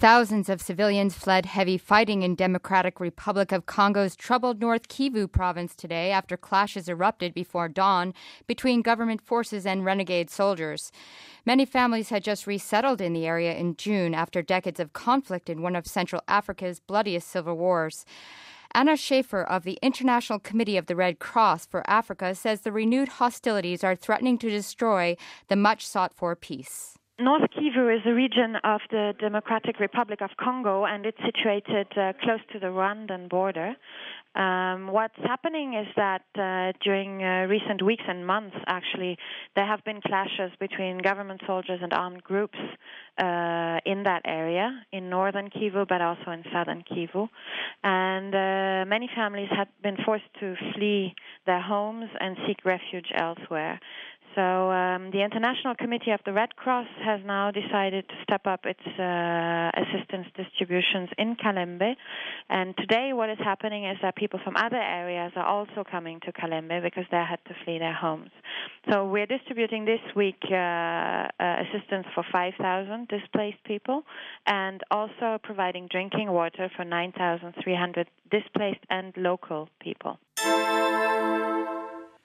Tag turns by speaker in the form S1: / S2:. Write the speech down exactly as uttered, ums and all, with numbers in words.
S1: Thousands of civilians fled heavy fighting in Democratic Republic of Congo's troubled North Kivu province today after clashes erupted before dawn between government forces and renegade soldiers. Many families had just resettled in the area in June after decades of conflict in one of Central Africa's bloodiest civil wars. Anna Schaefer of the International Committee of the Red Cross for Africa says the renewed hostilities are threatening to destroy the much sought-for peace.
S2: North Kivu is a region of the Democratic Republic of Congo, and it's situated uh, close to the Rwandan border. Um, what's happening is that uh, during uh, recent weeks and months, actually, there have been clashes between government soldiers and armed groups uh, in that area, in northern Kivu, but also in southern Kivu. And uh, many families have been forced to flee their homes and seek refuge elsewhere. So um, the International Committee of the Red Cross has now decided to step up its uh, assistance distributions in Kalembe. And today what is happening is that people from other areas are also coming to Kalembe because they had to flee their homes. So we're distributing this week uh, uh, assistance for five thousand displaced people and also providing drinking water for nine thousand three hundred displaced and local people.